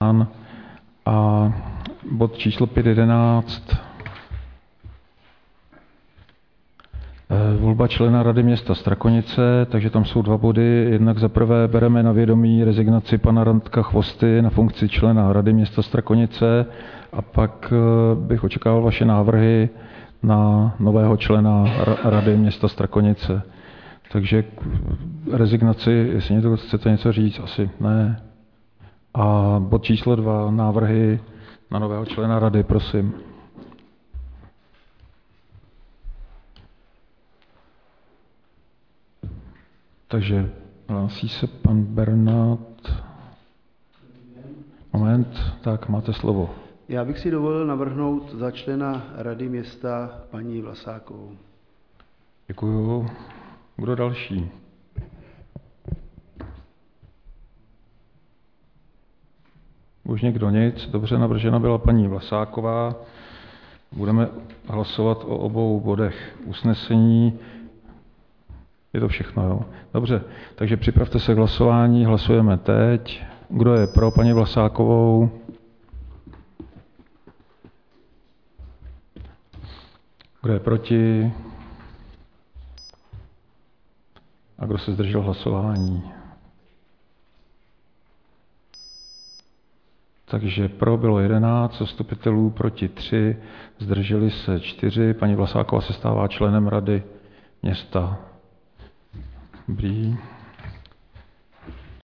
A bod číslo 5.11. Volba člena Rady města Strakonice, takže tam jsou dva body. Jednak za prvé bereme na vědomí rezignaci pana Radka Chvosty na funkci člena Rady města Strakonice a pak bych očekával vaše návrhy na nového člena Rady města Strakonice. Takže k rezignaci, jestli někdo chcete něco říct, asi ne. A bod číslo 2, návrhy na nového člena rady, prosím. Takže hlásí se pan Bernát. Moment, tak máte slovo. Já bych si dovolil navrhnout za člena Rady města paní Vlasákovou. Děkuju. Kdo další? Už někdo nic. Dobře, navržena byla paní Vlasáková. Budeme hlasovat o obou bodech usnesení. Je to všechno, jo? Dobře, takže připravte se k hlasování. Hlasujeme teď. Kdo je pro paní Vlasákovou? Kdo je proti? A kdo se zdržel hlasování? Takže pro bylo 11 zastupitelů, proti 3, zdrželi se 4. Paní Vlasáková se stává členem Rady města. Dobrý.